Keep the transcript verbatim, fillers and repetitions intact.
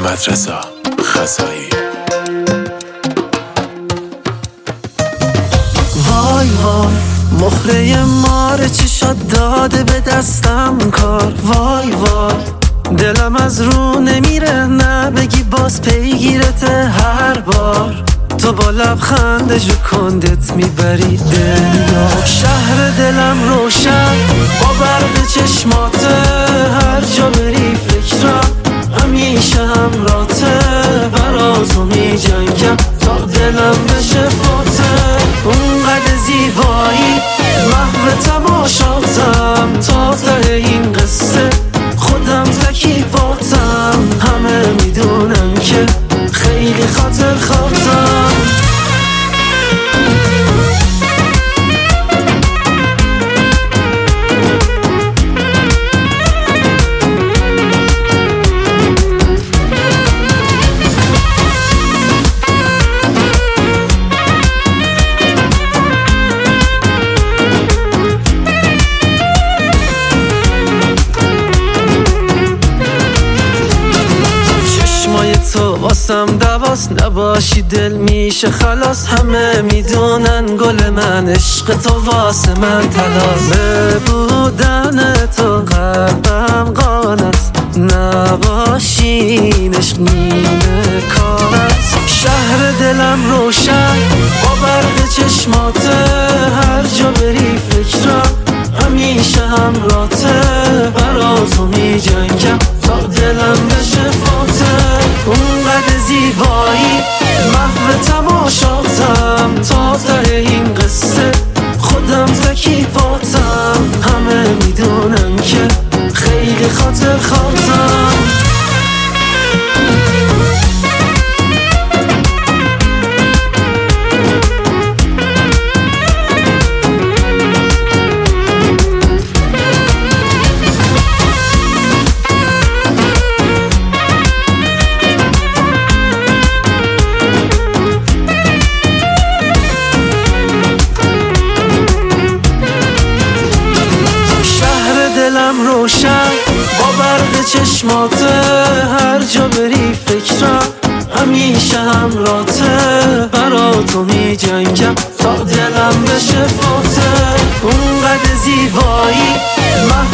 محمد رضا خزایی. وای وای مهره ماره چی شد داده به دستم کار. وای وای دلم از رو نمیره نه بگی باز پیگیرته هر بار. تو با لبخند جو کندت میبری دنیا. شهر دلم روشن با برق چشماته، هر جا بری فکرم همیشه همراته. براتو میجنگم تا دلم بشه فاته. اونقدر زیبایی محو تماشاتم، تا ته این قصه خودم تکیباتم. همه میدونن که خیلی خاطر خواهتم. تو واسم دواست، نباشی دل میشه خلاص. همه میدونن گل من عشق تو واسه من تلاس. به بودن تو قلبم قانست، نباشین عشق نیمه کارست. شهر دلم روشن با برق چشماته، هر جا بری فکرم همیشه همراته. براتو میجنگم تا دلم بشه فاته. اونقدر زیبایی محو تماشاتم، تا ته این قصه خودم تکیباتم. همه میدونن که خیلی خاطر خواهتم. دلم روشن با برق چشماته، هر جا بری فکرم همیشه همراته. براتو میجنگم تا دلم بشه فاته. اونقدر زیبایی